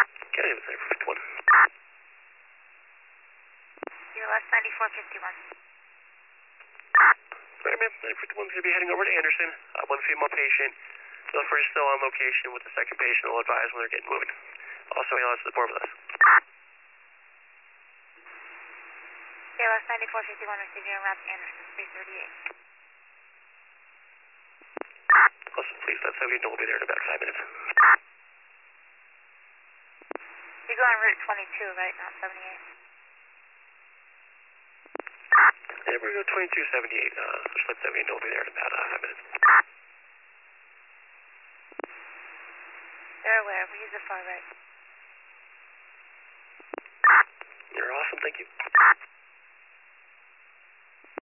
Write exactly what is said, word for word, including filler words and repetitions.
Okay, it's ninety-four fifty-one. Your left ninety-four fifty-one. Right, ma'am. ninety-four fifty-one is going to be heading over to Anderson. Uh, one female patient. Feel free still on location with the second patient. We'll advise when they're getting moving. Also, A L S to the board with us. Your left ninety-four fifty-one receiving your route to Anderson, three thirty-eight. Listen, please, that seventy-eight will be there in about five minutes. You're going route twenty-two, right? Not seventy-eight. Yeah, we're going to go twenty-two seventy-eight. Uh, just let seventy-eight will be there in about uh, five minutes. They're aware. We use the far right. You're awesome. Thank you.